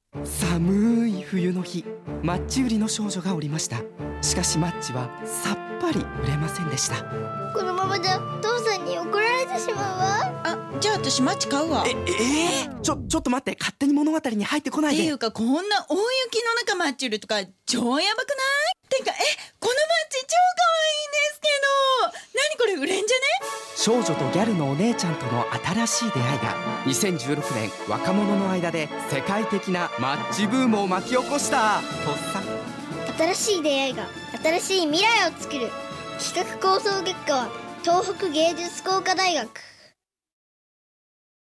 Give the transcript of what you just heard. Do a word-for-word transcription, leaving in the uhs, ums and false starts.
寒い冬の日、マッチ売りの少女がおりました。しかしマッチはさっぱり売れませんでした。 このままじゃ父さんに怒られてしまうわ。 あ、じゃあ私マッチ買うわ。 え、えー、ちょ、ちょっと待って、勝手に物語に入ってこないで。 っていうか、こんな大雪の中マッチ売るとか超やばくない？てか、え、このマッチ超可愛いんですけど、何これ売れんじゃね？ 少女とギャルのお姉ちゃんとの新しい出会いがにせんじゅうろくねん若者の間で世界的なマッチブームを巻き起こしたとさ。 新しい出会いが新しい未来を作る。企画構想結果は東北芸術工科大学。